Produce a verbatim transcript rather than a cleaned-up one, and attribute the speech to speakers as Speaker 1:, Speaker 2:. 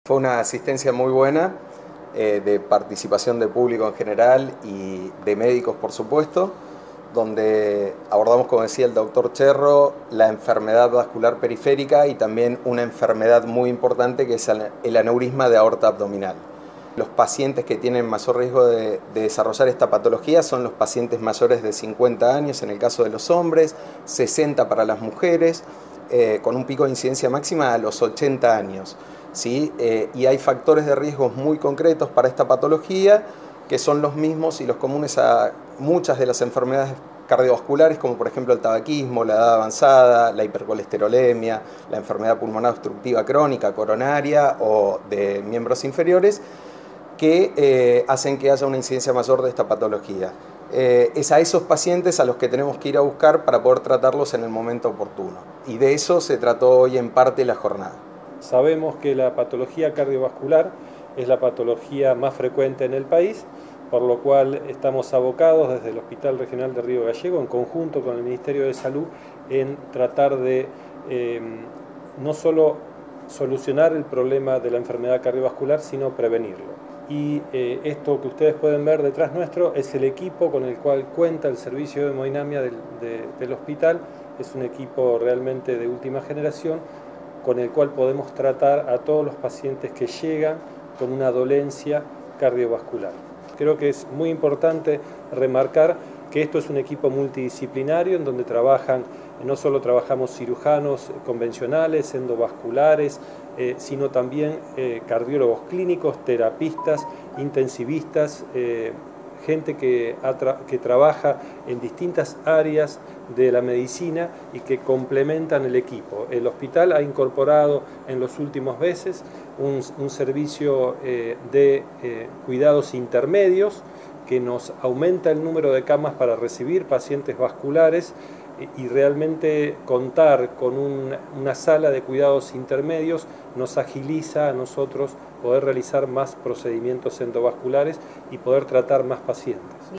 Speaker 1: Fue una asistencia muy buena, eh, de participación de público en general y de médicos, por supuesto, donde abordamos, como decía el doctor Cherro, la enfermedad vascular periférica y también una enfermedad muy importante que es el aneurisma de aorta abdominal. Los pacientes que tienen mayor riesgo de, de desarrollar esta patología son los pacientes mayores de cincuenta años en el caso de los hombres, sesenta para las mujeres, eh, con un pico de incidencia máxima a los ochenta años. ¿Sí? Eh, y hay factores de riesgos muy concretos para esta patología que son los mismos y los comunes a muchas de las enfermedades cardiovasculares, como por ejemplo el tabaquismo, la edad avanzada, la hipercolesterolemia, la enfermedad pulmonar obstructiva crónica, coronaria o de miembros inferiores, que eh, hacen que haya una incidencia mayor de esta patología. Eh, es a esos pacientes a los que tenemos que ir a buscar para poder tratarlos en el momento oportuno. Y de eso se trató hoy en parte la jornada.
Speaker 2: Sabemos que la patología cardiovascular es la patología más frecuente en el país, por lo cual estamos abocados desde el Hospital Regional de Río Gallego, en conjunto con el Ministerio de Salud, en tratar de eh, no solo solucionar el problema de la enfermedad cardiovascular, sino prevenirlo. Y eh, esto que ustedes pueden ver detrás nuestro es el equipo con el cual cuenta el servicio de hemodinamia del, de, del hospital. Es un equipo realmente de última generación, con el cual podemos tratar a todos los pacientes que llegan con una dolencia cardiovascular. Creo que es muy importante remarcar que esto es un equipo multidisciplinario en donde trabajan, no solo trabajamos cirujanos convencionales, endovasculares, eh, sino también eh, cardiólogos clínicos, terapistas, intensivistas, eh, gente que, que trabaja en distintas áreas de la medicina y que complementan el equipo. El hospital ha incorporado en los últimos meses un, un servicio eh, de eh, cuidados intermedios que nos aumenta el número de camas para recibir pacientes vasculares y realmente contar con un, una sala de cuidados intermedios nos agiliza a nosotros poder realizar más procedimientos endovasculares y poder tratar más pacientes.